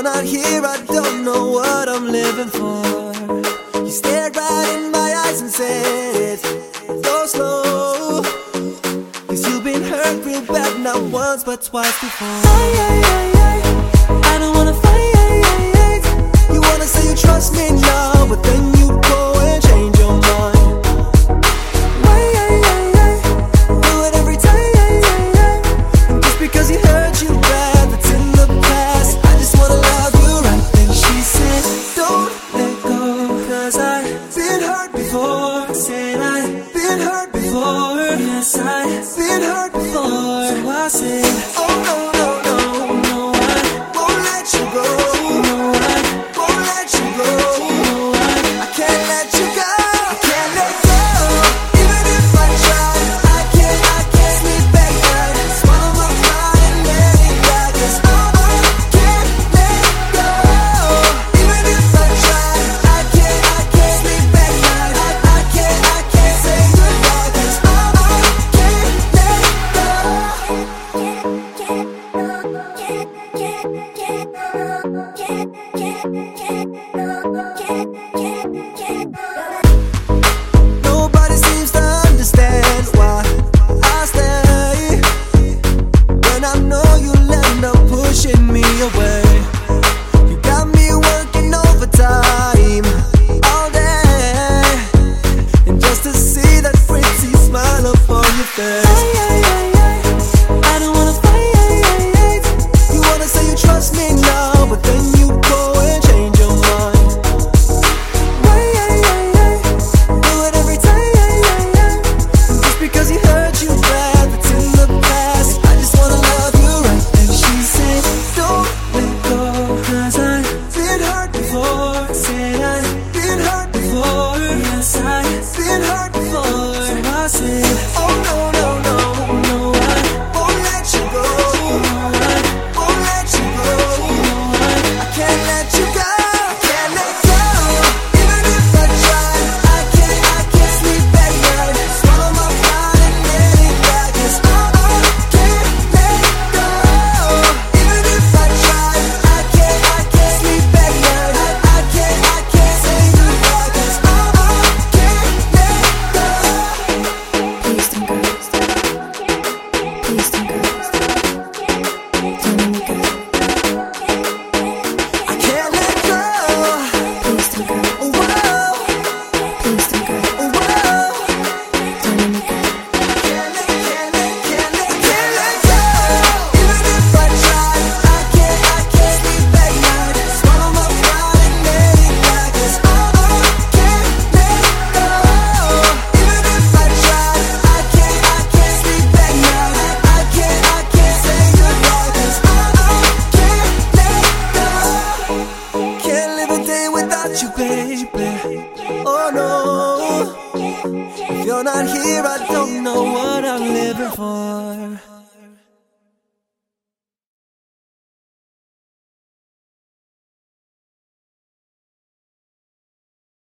not here, I don't know what I'm living for. You stared right in my eyes and said, go slow, 'cause you've been hurt real bad, not once but twice before. I don't wanna fight. You wanna say you trust me now, but then you go and change your mind. Do it every time, just because he hurt you bad, that's in the past. I just wanna love you right. Then she said, don't let go, 'cause I've been hurt before. Said I've been hurt before. Yes, I've been hurt before. So I said, oh no, no, no, no, I won't let you go. No, I won't let you go. No, I can't let you go. I can't let go. Even if I try, I can't sleep at night. Swallow my pride and let it die, 'cause I can't let go. Even if I try, I can't sleep at night. I can't say goodbye, 'cause I can't let go. Nobody seems to understand why I stay, when I know you'll end up pushing me away. You got me working overtime all day, and just to see that pretty smile upon your face. I don't wanna fight. You wanna say you trust me now, but then you go and change your mind. Do it every time, just because he hurt you bad, that's in the past. I just wanna love you right. And she said, don't let go, 'cause I've been hurt before. Said I've been hurt before. Yes, I've been hurt before. So I said, oh no, no, no, no, I won't let you go. No, I won't let you go. No, I can't let you go. I can't let go. Even if I try, I can't sleep at night. Swallow my pride and let it die, 'cause I can't let go. Even if I try, I can't sleep at night. I can't say goodbye, 'cause I can't let go. Please don't go. Please don't go. Don't let me go. I can't let go. Please don't go. Whoa, Please don't go. whoa. Don't let me go. Can't let go. Even if I try, I can't sleep at night. Swallow my pride and let it die, 'cause I can't let go. Even if I try, I can't sleep at night. I can't say goodbye, 'cause I can't let go. Can't live a day without you, baby. Oh no. If you're not here, I don't know what I'm living for.